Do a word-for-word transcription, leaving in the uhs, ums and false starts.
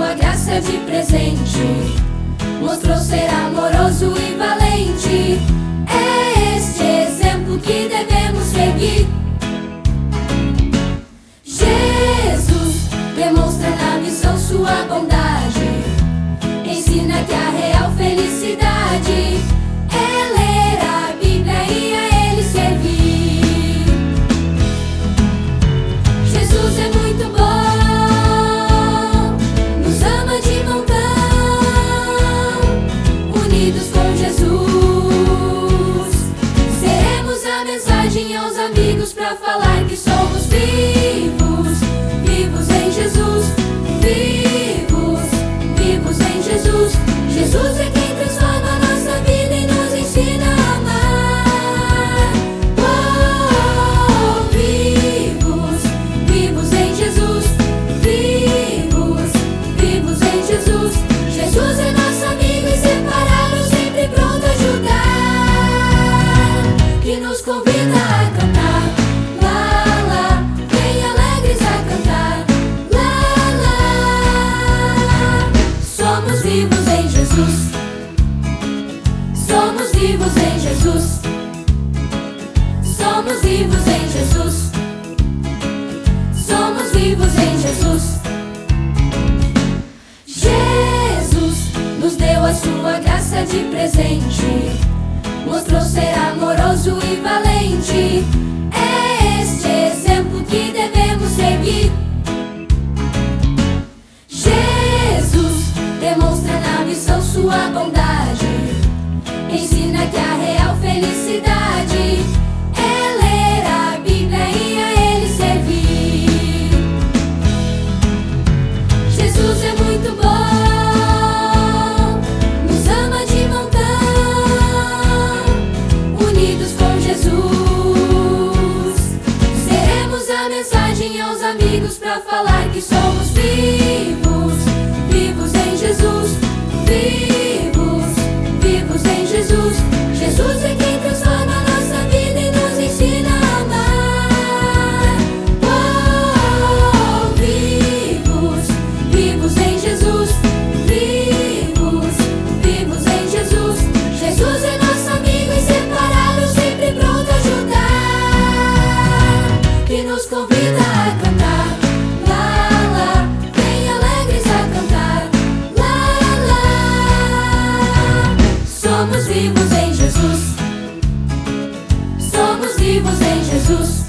sua graça de presente, mostrou ser amoroso e valente. É este exemplo que devemos seguir. Jesus demonstra na missão sua bondade, ensina que a real felicidade é ler a Bíblia e a Ele servir. Jesus é muito bom, nos ama de montão, unidos com Jesus. Seremos a mensagem aos amigos pra falar que somos vivos, vivos em Jesus, vivos, vivos em Jesus. Jesus é quem transforma a nossa vida e nos ensina a amar. Oh, vivos, vivos em Jesus, vivos, vivos em Jesus. Jesus é nosso amigo inseparável, sempre pronto a ajudar, que nos convida a cantar. Lá, lá, bem alegres a cantar. Lá, lá, somos vivos em Jesus. Somos vivos em Jesus. Somos vivos em Jesus. Somos vivos em Jesus. Jesus nos deu a sua graça de presente, mostrou ser amoroso e valente. É este exemplo que devemos seguir. Jesus demonstra na missão sua bondade, ensina que a real felicidade é ler a Bíblia e a Ele servir. Jesus é muito bom, nos ama de montão, unidos com Jesus. Seremos a mensagem aos amigos pra falar que somos vivos, vivos em Jesus, vivos, vivos em Jesus. Jesus é quem transforma a nossa vida e nos ensina a amar. Oh, vivos, vivos em Jesus, vivos, vivos em Jesus. Jesus é nosso amigo inseparável, sempre pronto a ajudar, que nos convida a cantar. Lá, lá, bem alegres a cantar. Lá, lá, somos vivos em Jesus. Somos vivos em Jesus.